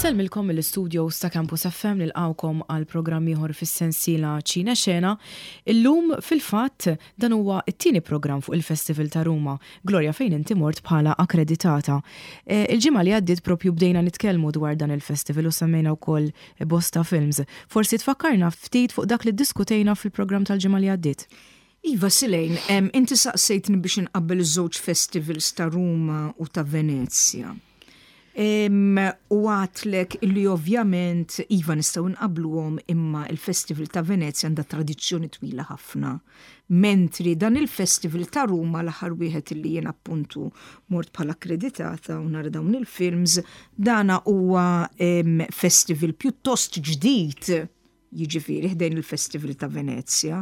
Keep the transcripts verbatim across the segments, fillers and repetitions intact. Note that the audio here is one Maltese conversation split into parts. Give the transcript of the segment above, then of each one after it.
Inselmilkom mill-studios ta' Campus F M nilqawkom għal programm ieħor fis-sensiela Ċina Xena. Illum fil-fatt dan huwa t-tieni programm fuq il-Festival ta' Ruma, Gloria fejn inti mort bħala akkreditata. E, il-ġimgħa li għaddiet propju bdejna nitkellmu dwar dan il-festival u semmejna wkoll bosta films. Forsi tfakkarna ftit fuq dak li ddiskutejna fil-programm tal-ġimgħa li għaddiet. Iva Silejn, um, inti saqsejtni biex inqabbel iż-żewġ festivals ta' Ruma u ta' Venezia. Um, u għatlek illi ovvjament Iva nistgħu nqabbluhom imma il-Festival ta' Venezia għandha tradizzjoni twila ħafna. Mentri dan il-Festival ta' Ruma l-aħħar wieħed illi jien appuntu mort bħala akkreditata u nara dawn il-films, dana huwa um, festival pjuttost ġdid, jiġifieri ħdejn il-Festival ta' Venezia.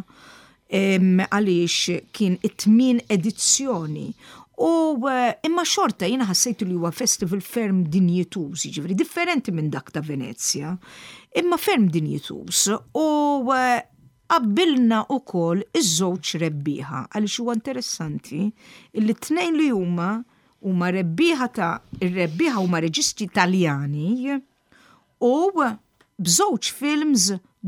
Għaliex kien it-tmien edizzjoni u uh, imma xorta jiena ħassejtu li huwa festival ferm dinjetuż, jiġifieri differenti minn dak ta' Venezia, imma ferm dinjetuż u uh, qabbilna wkoll iż-żewġ rebbieħa għaliex huwa interessanti li t-tnejn li huma huma rebbieħa ta' ir-rebbieħa huma reġistri Taljani u b'żewġ films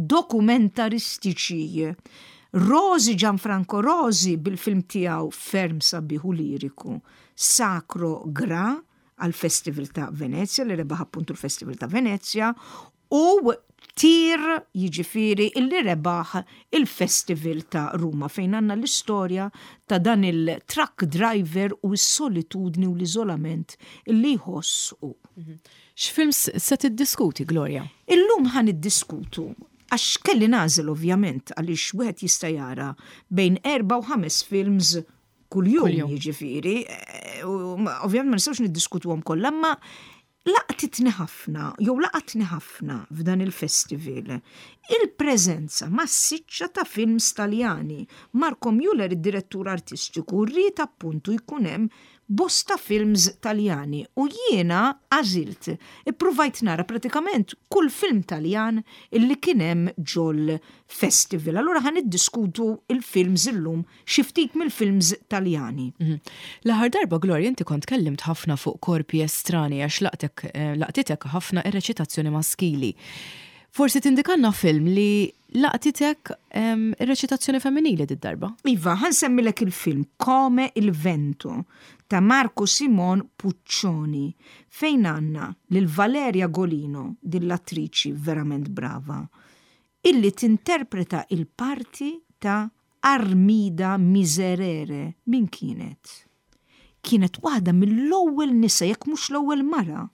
dokumentaristiċi. Rosi Gianfranco Rosi bil-film tiegħu ferm sabiħ u liriku Sacro Gra għal-Festival ta' Venezia, li rebaħ appuntu l-Festival ta' Venezia, u Tir jiġifieri illi rebaħ il-Festival ta' Ruma fejn għandna l-istorja ta' dan il-truck driver u s-solitudni u l-iżolament illi jħossu. X'films se tiddiskuti, Gloria? Illum ħan iddiskutu għax kelli nażel ovvjament għaliex wieħed jista' jara bejn erba' u ħames films kuljum jiġifieri. Ovvjament ma nistgħux niddiskutuhom kollha, imma laqtitni ħafna, jew laqatni ħafna f'dan il-festival il-preżenza massiċċa ta' films Taljani. Marco Müller, id-direttur artistiku, rrid appuntu jkun hemm bosta films Taljani u jiena għażilt ippruvajt nara pratikament kull film Taljan illi kien hemm ġol festival. Allura ħan iddiskutu il-films illum xi ftit mill-films Taljani. Mm-hmm. L-aħħar darba, Gloria, inti kont kellimt ħafna fuq korpi estrani għax laqtek laqtitek ħafna ir-reċitazzjoni maskili. Forsi tindikanna film li laqtitek ir-reċitazzjoni femminili did-darba? Iva, ħansemmilek il-film Come il Vento ta' Marco Simon Puccioni fejn għandna lil Valeria Golino, dell-attriċi verament brava, illi tinterpreta il-parti ta' Armida Miserere. Min kienet? Kienet waħda mill-ewwel nisa, jekk mhux l-ewwel mara,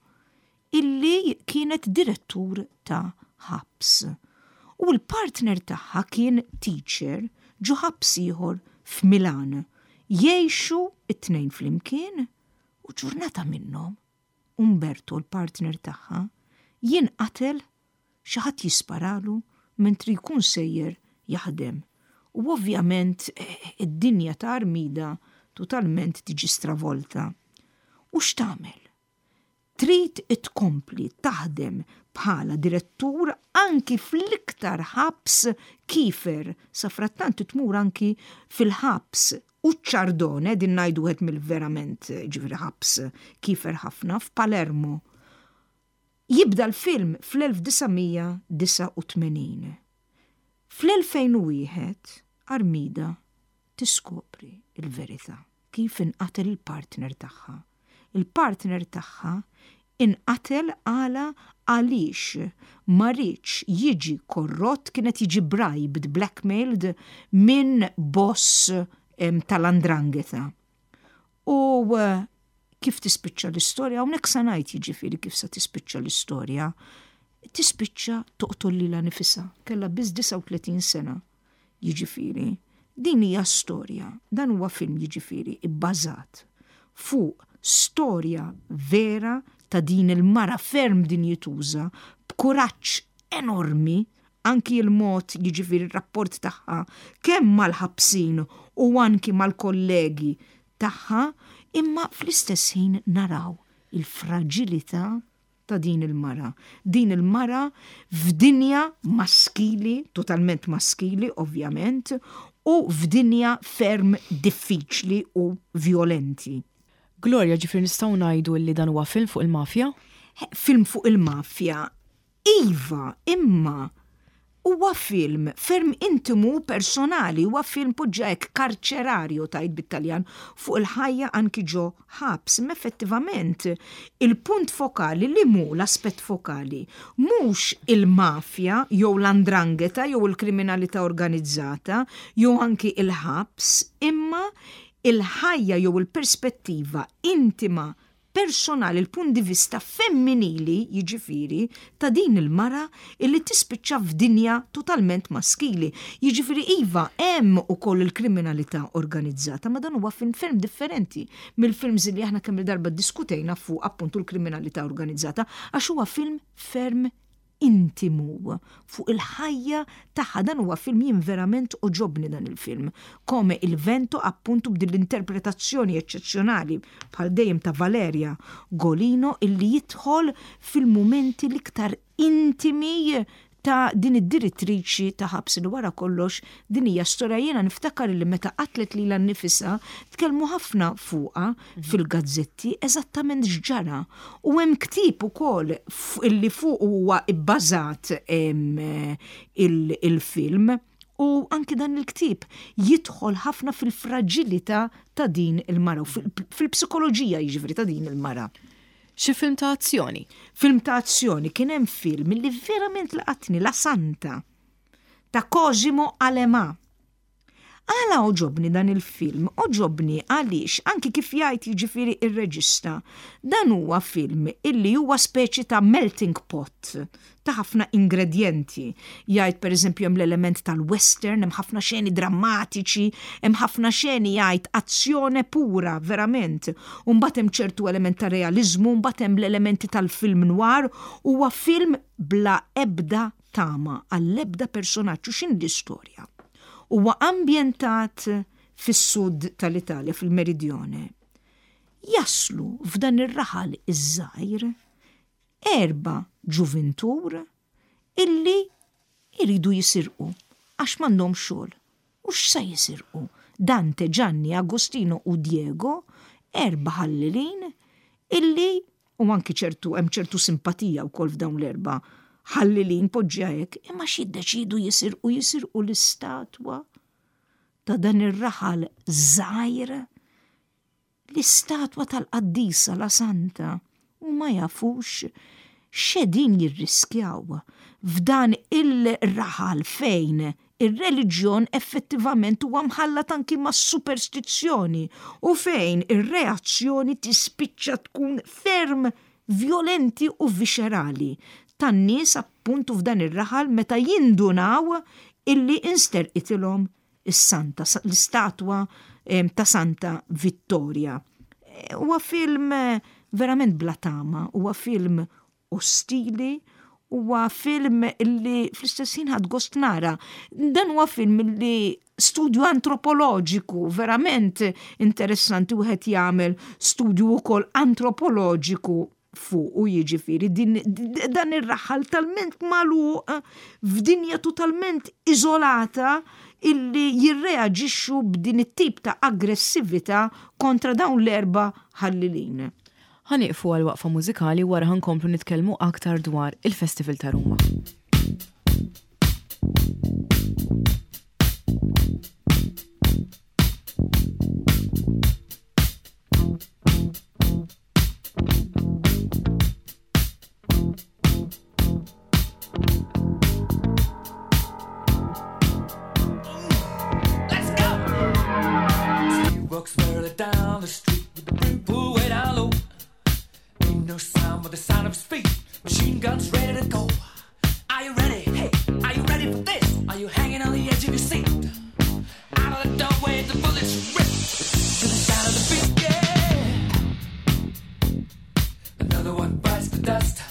illi kienet direttur ta' ħabs. U l-partner tagħha kien teacher ġo ħabs ieħor f'Milan. Jgħixu it-tnejn flimkien u ġurnata minnhom Umberto, l-partner tagħha, jinqatel xi ħadd jisparalu mentri jkun sejjer jaħdem. U ovvjament id-dinja ta' Armida totalment tiġi stravolta. U x'tagħmel? Trid itkompli taħdem bħala direttur anki fl-iktar ħabs Kifer, sa frattant tmur anki fil-ħabs Uċċardone, din ngħidu wieħed mill-verament ġifieri ħabs Kifer ħafna f'Palermo. Jibda l-film fl-elf desigħmija disa' u tmenin. Fl-elfejn u wieħed Armida tiskopri il-verità kif inqatel il-partner tagħha. Il-partner tagħha inqatel għala għaliex ma rridx jiġi korrott, kienet jiġi bribed, blackmailed minn boss tal-Andrangheta. U uh, kif tispiċċa l-istorja, hawnhekk sa ngħid jiġifieri kif sa tispiċċa l-istorja, tispiċċa toqtol lilha nifisha, kellha biss disa' u tletin sena. Jiġifieri, din hija storja, dan huwa film jiġifieri ibbażat fuq storja vera ta' din il-mara ferm dinjetuża b'kuraġġ enormi, anki il-mod jiġifieri ir-rapport tagħha kemm mal-ħabsin u anki mal-kollegi tagħha, imma fl-istess ħin naraw il-fraġilità ta' din il-mara. Din il-mara f'dinja maskili, totalment maskili ovvjament, u f'dinja ferm diffiċli u violenti. Gloria, ġifir nistgħu ngħidu li dan huwa film fuq il-mafja? film fuq il-mafja. Iva, imma huwa film ferm intimu personali, huwa film poġġek karċerarju tajt bit-Taljan fuq il-ħajja anki ġo ħabs. Effettivament, il-punt fokali li mu l-aspett fokali mhux il-mafja jew l-andrangheta jew il-kriminalità organizzata jew anki il-ħabs, imma il-ħajja jew il-perspettiva intima personali, il-punt di vista femminili, jiġifieri, ta' din il-mara illi tispiċċa f'dinja totalment maskili. Jiġifieri iva hemm ukoll il-kriminalità organizzata, ma dan huwa film ferm differenti mill-films li aħna kemm il-darba ddiskutejna fuq appuntu l-kriminalità organizzata, għax huwa film ferm intimu fuq il-ħajja tagħha. Dan huwa film jien verament oġobni dan il-film. Come il-vento appuntu b'din l-interpretazzjoni eċċezzjonali bħal dejjem ta' Valeria Golino illi jidħol fil-mumenti l-iktar intimi ta' din id-direttriċi ta' ħabs li wara kollox din hija storja jiena niftakar li meta qatlet lilha nnifisha tkellmu ħafna fuqha fil-gazzetti eżattament x'ġara. U hemm ktieb ukoll illi fuq huwa bbażat il-film u anki dan il-ktieb jidħol ħafna fil-fraġilità ta' din il-mara u fil-psikoloġija jiġifieri ta' din il-mara. Xi film ta' azzjoni? Film ta' azzjoni kien hemm film li verament laqatni, La Santa ta' Cosimo Alemà. Għala oġobni dan il-film, oġobni għaliex anki kif jgħid jiġifieri ir-reġista. Dan huwa film illi huwa speċi ta' melting pot ta' ħafna ingredjenti. Jgħid pereżempju hemm l-element tal-western, hemm ħafna xeni drammatiċi, hemm ħafna xeni jgħid azzjoni pura verament. U mbagħad hemm ċertu element ta' realiżmu, mbagħad hemm l-elementi tal-film noir, huwa film bla ebda tama għall-ebda personaġġ. X'in l-istorja? Huwa ambjentat fis-sud tal-Italja, fil-Meridjone. Jaslu f'dan ir-raħal iż-żgħir erba' ġuventur illi jridu jisirqu għax m'għandhom xogħol. U x'sa jisirqu? Dante, Gianni, Agostino u Diego, erba' ħallilin illi u anki ċertu hemm ċertu simpatija wkoll f'dawn l-erba' ħallilin poġġja hekk, imma x'jiddeċidu jisirqu jisirqu l-istatwa ta' dan ir-raħal żgħir, l-istatwa tal-Qaddisa la Santa, u ma jafux x'edin jirriskjaw f'dan il-raħal fejn ir-reliġjon effettivament huwa mħallat anki ma' superstizzjoni u fejn ir-reazzjoni tispiċċa tkun ferm violenti u viscerali tan-nies appuntu f'dan ir-raħal meta jindunaw illi insterqitilhom is-Santa, l-istatwa ta' Santa Vittoria. Huwa film verament bla tama, huwa film ostili, huwa film illi fl-istess ħin ħadd gost nara. Dan huwa film illi studju antropoloġiku verament interessanti wieħed jagħmel studju wkoll antropoloġiku fuq u jiġifieri dan ir-raħal talment magħluq f'dinja totalment iżolata illi jirreaġixxu b'din it-tip ta' aggressività kontra dawn l-erba' ħallilin. Ħaniqfu għal waqfa mużikali wara ħankomplu nitkellmu aktar dwar il-Festival ta' Ruma. Walks further down the street with the brim pulled way down low. Ain't no sound but the sound of his feet. Machine guns ready to go. Are you ready? Hey, are you ready for this? Are you hanging on the edge of your seat? Out of the doorway, the bullets rip to the sound of the beat. Yeah. Another one bites the dust.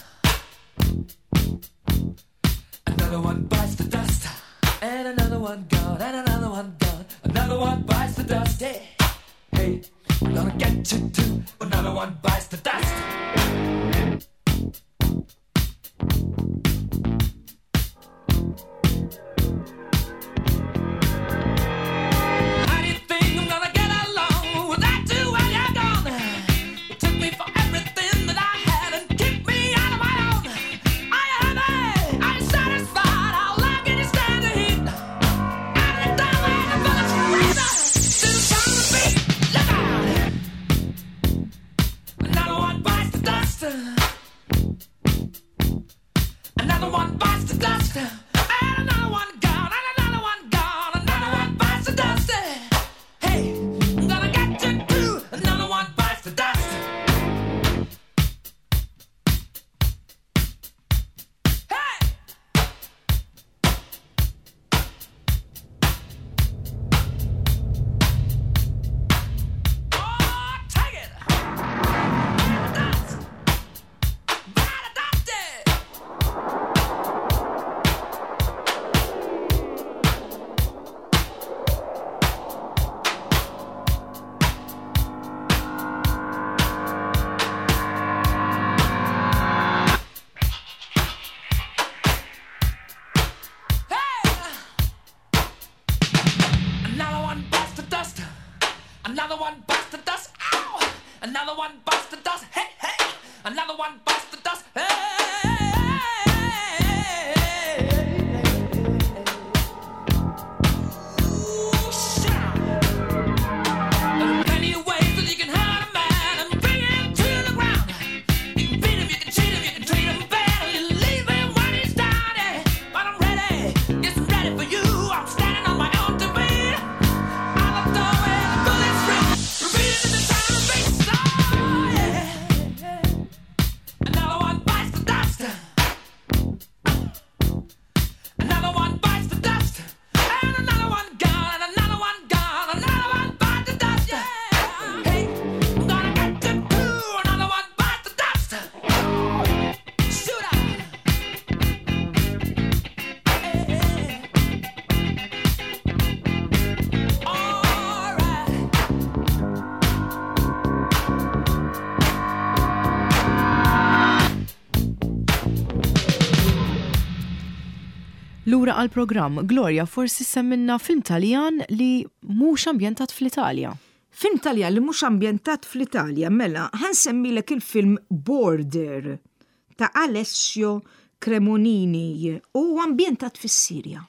Another one bites the dust. And another one gone. And another one gone. Another one bites the dust. Yeah. Hey, I'm gonna get you too. Another one bites the dust. How do you think I'm gonna get along without you while you're gone? You took me for everything that I had and kicked me and another one gone, and another one gone, another one bites the dust. Hey, I'm gonna get you too, another one bites the dust. Another one bites the dust. Ow! Another one bites the dust. Hey, hey! Another one bites the dust. Hey! Ooh, shut up. There are plenty of ways that you can hurt a man and bring him to the ground. You can beat him, you can cheat him, you can treat him bad, or you leave him when he's down. Yeah. But I'm ready. Yes, I'm ready for you. I'm standing on my own two feet. Out the door where the bullets ring. Repeating in the sound of bass. Oh, yeah. Another one bites the dust. Another one bites the dust. And another one gone, and another one gone, another one bites the dust. Yeah. Hey, I'm gonna get you too. Another one bites the dust. Shoot up. Hey. All right. Lura għal-programm, Gloria, forsi semminna film Taljan li mhux ambjentat fl-Italja. Film Taljan li mhux ambjentat fl-Italja, mela, ħansemmilek il-film Border ta' Alessio Cremonini u ambjentat fis-Sirja.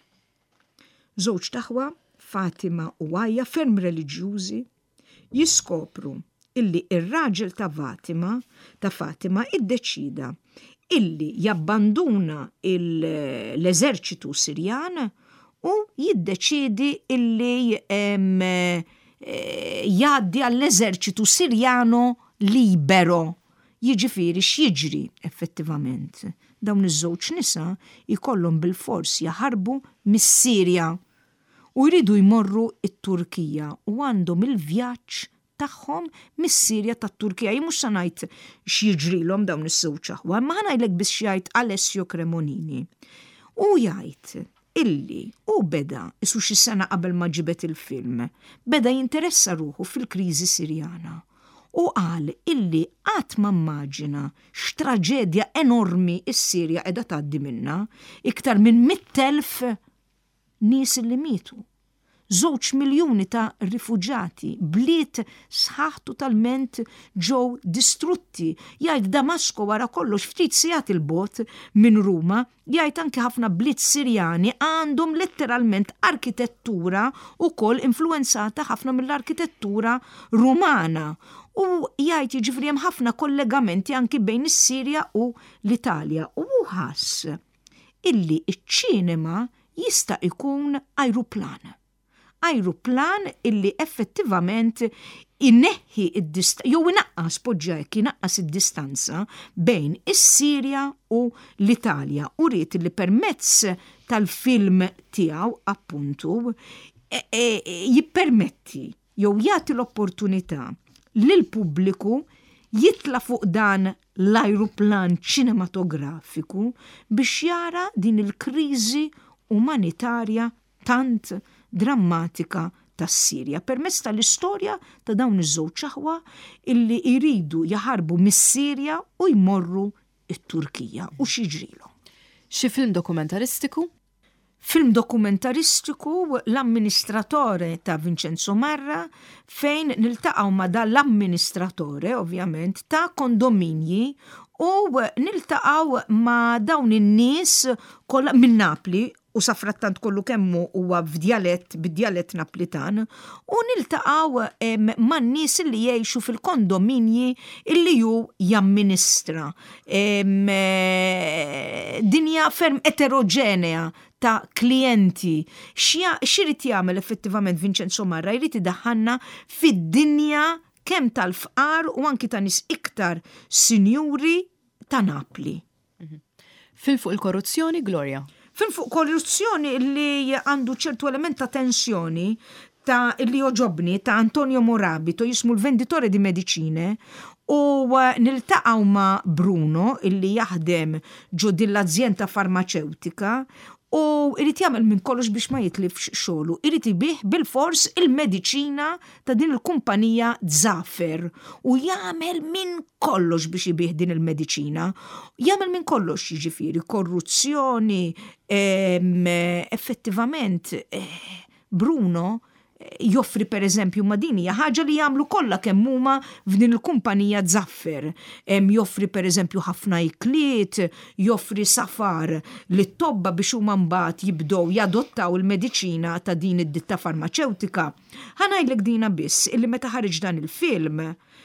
Żewġ taħwa, Fatima u Għajja, ferm reliġjużi, jiskopru illi ir-raġel ta' Fatima ta' Fatima iddeċida illi jabbanduna l-eżerċitu Sirjan u jiddeċidi illi em, eh, jgħaddi għall-eżerċitu Sirjano libero. Jiġifieri x'jiġri effettivament. Dawn iż-żewġ nisa jkollhom bil-fors jaħarbu mis-Sirja u jridu jmorru it-Turkija u għandhom il-vjaġġ tagħhom mis-Sirja tat-Turkija. Jien mhux se ngħid x'jiġrilhom dawn is-żewġ aħwa, ma ngħidlek biex jgħid Alessio Cremonini. U jgħid illi u beda isu xi sena qabel ma ġibet il-film, beda jinteressa ruħu fil-kriżi Sirjana. U qal illi qatt ma immaġina x'traġedja enormi s-Sirja qiegħda tgħaddi minnha, iktar minn mit-telf nies li mietu. Żewġ miljuni ta' rifuġati, bliet sħaħ totalment ġew distrutti. Jgħid Damasko wara kollox ftit sigħat il-bot minn Ruma, jgħid anke ħafna bliet Sirjani għandhom letteralment arkitettura wkoll influenzata ħafna mill-arkitettura Rumana. U jgħid jiġifieri hemm ħafna kollegamenti anke bejn is-Sirja u l-Italja. U ħass illi iċ-ċinema jista' jkun ajruplan. Ajruplan illi effettivament inneħħi id-distanza, jew inaqqas poġġajk inaqqas id-distanza bejn is-Sirja u l-Italja. U rrid li permezz tal-film tiegħu appuntu e, e, jippermetti jew jagħti l-opportunità lil pubbliku jitla fuq dan l-ajruplan ċinematografiku biex jara din il-kriżi umanitarja tant drammatika tas-Sirja permezz tal-istorja ta' dawn iż-żewġ aħwa illi jridu jaħarbu mis-Sirja u jmorru it-Turkija u x'jiġrilhom. Xi film dokumentaristiku? Film dokumentaristiku l-amministratore ta' Vincenzo Marra fejn niltaqgħu ma' dan l-amministratore ovvjament ta' kondominji u niltaqgħu ma' dawn in-nies kollha minn Napli u safrattant kollu kemmu huwa f'djalett bid-djalett Naplitan u niltaqgħu man nies li jgħixu fil-kondominji illi ju jamministra. Dinja ferm eterogenea ta' klijenti. X'irid jagħmel effettivament Vincenzo Marra? Jrid idaħħalna fid-dinja kemm tal-fqar u anki ta' nies iktar sinjuri ta' Napli. Fil-fuq il-korruzzjoni, Gloria? Fil-fuq korruzzjoni li għandu ċertu element ta' tensjoni ta' li oġobni ta' Antonio Morabito jismu l-venditore di medicine u niltaqgħu ma' Bruno illi jaħdem ġo din l-azienda farmaceutika u irid jagħmel minn kollox biex ma jitlifx xogħlu. Irid ibih bil-fors il-mediċina ta' din il-kumpanija Zafer u jagħmel minn kollox biex ibih din il-mediċina. Jagħmel minn kollox jiġifieri korruzzjoni, effettivament Bruno joffri per eżempju ma din hija ħaġa li jagħmlu kollha kemm huma f'din il-kumpanija Zaffer. Joffri per eżempju ħafna ikliet, joffri safar li tobba biex huma mbagħad jibdew jadottaw il-mediċina ta' din id-ditta farmaceutika. Ħanajdlek dina biss illi meta ħareġ dan il-film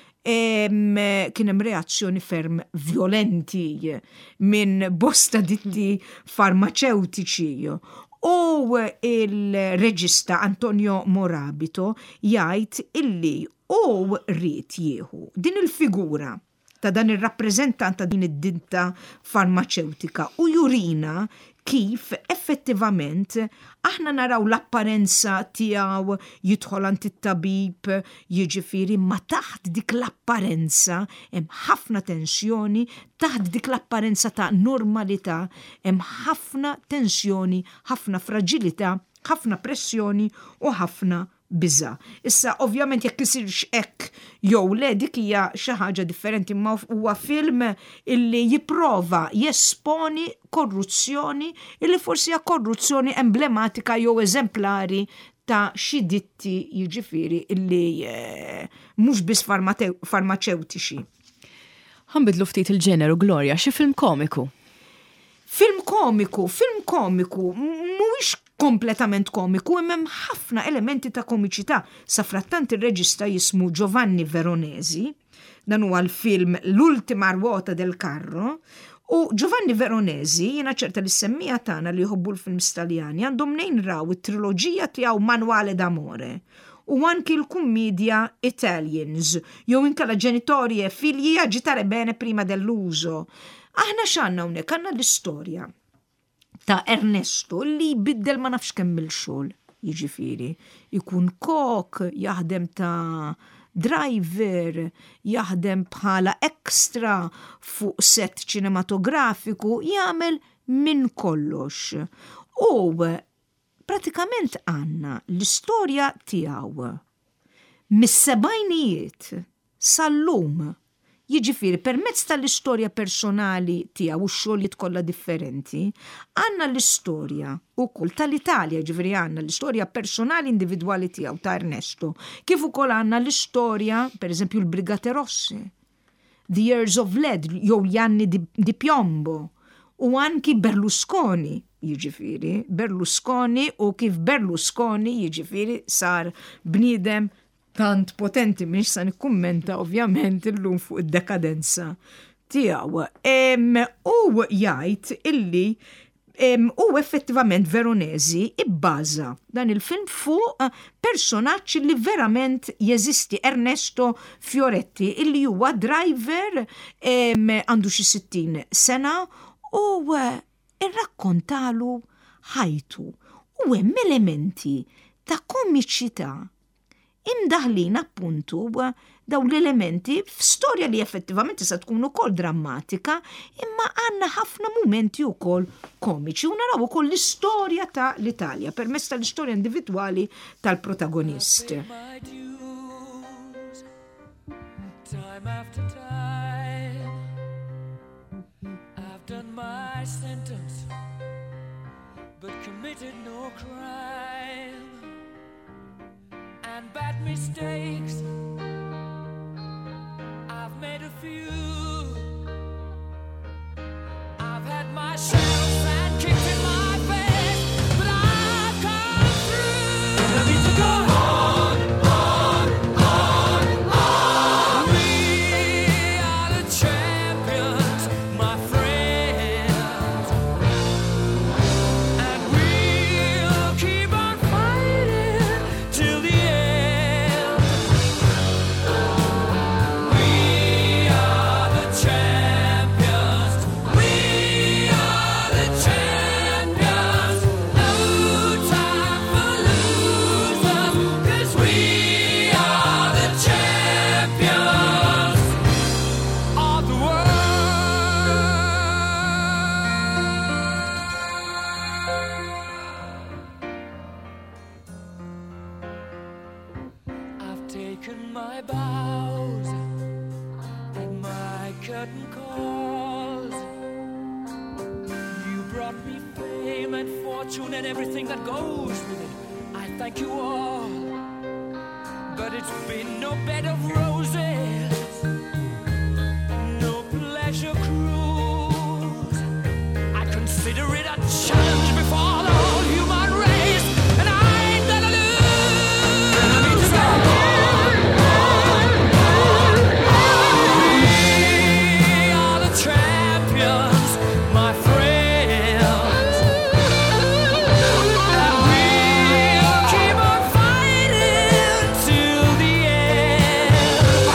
kien hemm reazzjoni ferm violenti minn bosta ditti farmaceutiċi. U il-reġista Antonio Morabito jgħid illi u rrid jieħu din il-figura ta' dan ir-rappreżentant ta' din id-ditta farmaceutika u jurina kif effettivament aħna naraw l-apparenza tiegħu jidħol għand it-tabib, jiġifieri ma taħt dik l-apparenza hemm ħafna tensjoni, taħt dik l-apparenza ta' normalità hemm ħafna tensjoni, ħafna fraġilità, ħafna pressjoni u ħafna biża. Issa ovvjament jekk isirx hekk jew le dik hija xi ħaġa differenti, ma huwa film illi jipprova jesponi korruzzjoni illi forsi hija korruzzjoni emblematika jew eżemplari ta' xi ditti jiġifieri illi eh, mhux biss farmaceutiċi. Ħanbidlu ftit il-ġeneru, Gloria, xi film komiku? Film komiku, film komiku, mhuwiex kompletament komiku, imem ħafna elementi ta' komiċità. Safrattant il-reġista jismu Giovanni Veronesi, dan huwa l-film L'ultima ruota del carro, u Giovanni Veronesi, jina ċerta li semmija tagħna li jħobbu l-films Taljani, għandhom nejn raw it-trilogija tiegħu Manuale d'amore, u anki l-kummedja Italians, jew inkella ġenitori e figli agitare bene prima dell'uso. Aħna x'għandna hawnhekk għandna l-istorja ta' Ernesto li biddel ma nafx kemm il-xogħol, jiġifieri ikun kok, jaħdem ta' driver, jaħdem bħala ekstra fuq set ċinematografiku, jagħmel minn kollox. U pratikament għandna l-istorja tiegħu mis-sebgħinijiet sal-lum. Jiġifieri permezz tal-istorja personali tiegħu u x-xogħlijiet kollha differenti, għandna l-istorja wkoll tal-Italja, jiġifieri għandna l-istorja personali individwali tiegħu ta' Ernesto, kif ukoll għandna l-istorja, pereżempju l-Brigate Rosse, The Years of Lead, jew gli anni di, di piombo, u anki Berlusconi, jiġifieri Berlusconi u kif Berlusconi jiġifieri sar bniedem tant potenti minn sa nikkummenta ovvjament illum fuq id-dekadenza tiegħu. U jgħid illi u effettivament Veronesi ibbaża dan il-film fuq personaġġ li verament jeżisti, Ernesto Fioretti, illi huwa driver għandu xi sittin sena u irrakkontalu ħajtu u hemm elementi ta' komiċità imdaħlin appuntu daw l-elementi f'storja li effettivament tista' tkun ukoll drammatika, imma għandna ħafna mumenti ukoll komiċi u naraw ukoll l-istorja ta' l-Italja permezz tal-istorja individwali tal-protagonist. Time after time I've done my sentence but committed no crime and bad mistakes I've made a few I've had my shells and kicked in my face I've taken my bows and my curtain calls. You brought me fame and fortune and everything that goes with it. I thank you all, but it's been no bed of roses, no pleasure cruise. I consider it a challenge before the whole human race, and I ain't gonna lose. And I mean to go. We are the champions, my friends, and we'll keep on fighting till the end.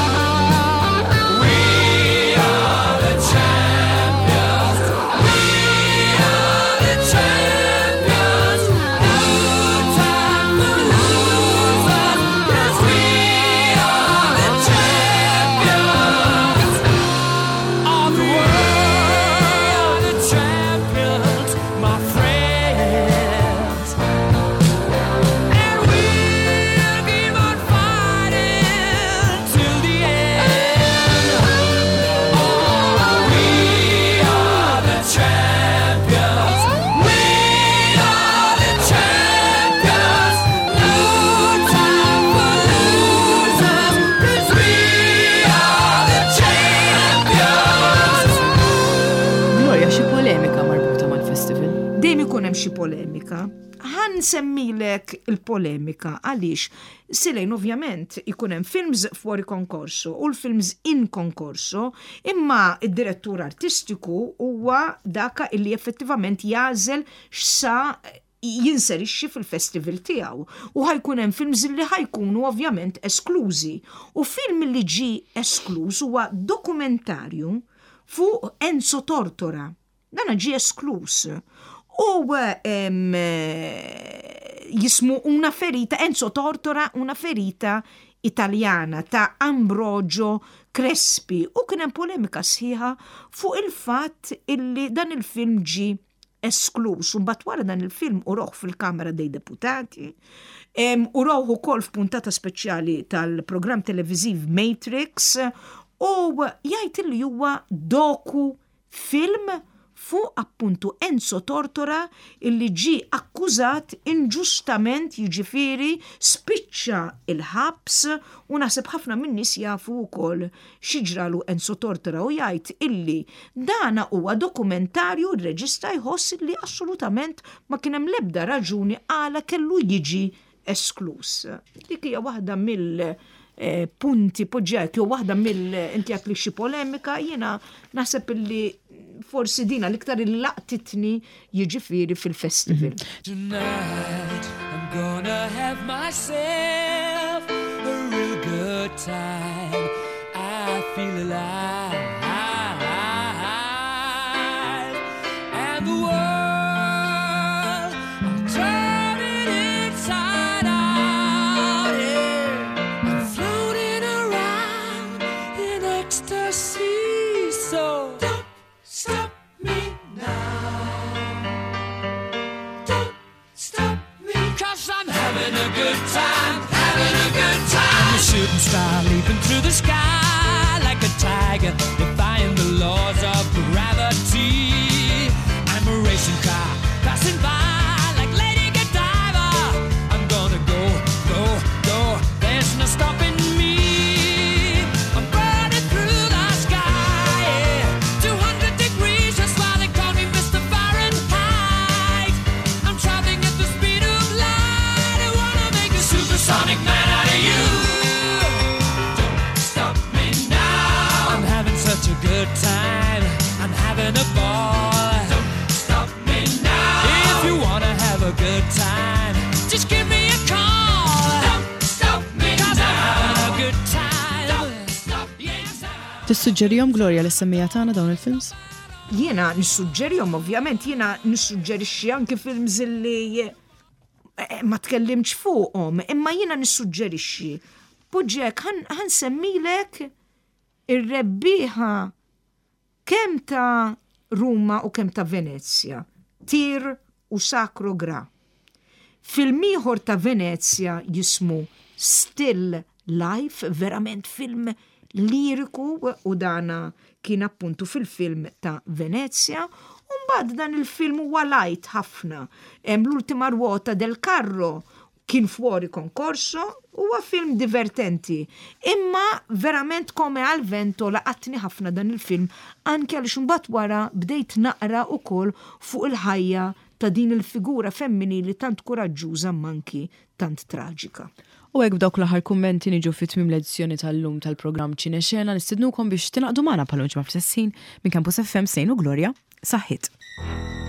We are the champions. We are the champions. No time for losers, 'cause we are the champions of the world, the champions, my friends. And we'll keep on fighting till the end. Oh, we are the champions. We are the champions. No time for losers, 'cause we are the champions. Gloria, xi polemika marbuta mal-festival? Dejjem ikun hemm xi polemika. Ħan semmilek il-polemika għaliex silejn ovvjament ikun hemm films fuori konkorso u l-films in konkorso, imma id-direttur artistiku huwa daka illi effettivament jażel x'sa jinserixxi fil-festival tiegħu. U ħajkun hemm films li ħajkunu ovvjament esklużi. U film li ġi eskluż huwa dokumentarju fuq Enzo Tortora. Dana ġi esklus. U em, jismu una ferita, Enzo Tortora, una ferita italjana ta' Ambrogio Crespi. U kien hemm polemika sħiħa fuq il-fatt illi dan il-film ġi esklus. U mbagħad wara dan il-film uroħ fil-Kamra dei Deputati. Em, uroħ ukoll f'puntata speċjali tal-programm televiżiv Matrix. U jgħid li huwa doku film fuq appuntu Enzo Tortora illi ġi akkużat inġustament, jiġifieri spiċċa il-ħabs, u naħseb ħafna min nies jafu wkoll xiġralu Enzo Tortora, u jgħid illi dana huwa dokumentarju r-reġista jħoss li assolutament ma kien hemm l-ebda raġuni għala kellu jiġi esklus. Dik hija waħda mill- Eh, punti poġġetti u waħda mill-inti għat li xi polemika, jiena naħseb li forsi dina l-iktar li laqtitni jiġifieri fil-festival. Tonight I'm gonna have myself a real good time. I feel alive, and the world I'm turning inside out. Yeah, I'm floating around in ecstasy. So don't stop me now. Don't stop me, 'cause I'm having a good time, having a good time. I'm a shooting star leaping through the sky like a tiger, defying the laws of gravity. I'm a racing car passing by like Lady Godiva. I'm gonna go, go, go. There's no stopping me. I'm burning through the sky, yeah. two hundred degrees, that's why they call me Mister Fahrenheit. I'm traveling at the speed of light. I wanna make a supersonic man out of you. Don't stop me now. I'm having such a good time. I'm having a ball. Don't stop me now. If you wanna have a good time, just give me a call. Don't stop me 'cause I'm having a good time. Don't stop, yes. Tissuġġerihom Gloria l-semmija tagħna dawn il-films? Jiena nissuġġerihom, ovvjament jiena nissuġġerixxi anke films li eh, ma tkellimx fuqhom, imma jiena nissuġġerixxi. Poġġek ħan semmilek ir-rebbieħa kemm ta' Ruma u kemm ta' Venezia. Tir u Sacro Gra. Film ieħor ta' Venezia jismu Still Life, verament film liriku u dana kien appuntu fil-film ta' Venezia, u mbagħad dan il-film huwa light ħafna. Hemm L'ultima ruota del carro kien fuori konkorso, huwa film divertenti. Imma verament come al vento laqatni ħafna dan il-film, anke għaliex imbagħad wara bdejt naqra ukoll fuq il-ħajja ta' din il-figura femminili tant kuraġġuża manki tant traġika. U hekk b'dawk l-aħħar kummenti niġu fit-tmiem l-edizzjoni tal-lum tal-programm Cinexena nistidnukom biex tinaqdu magħna bħal ġimgħa f'sessin minn Campus F M Sejn u Gloria saħħit.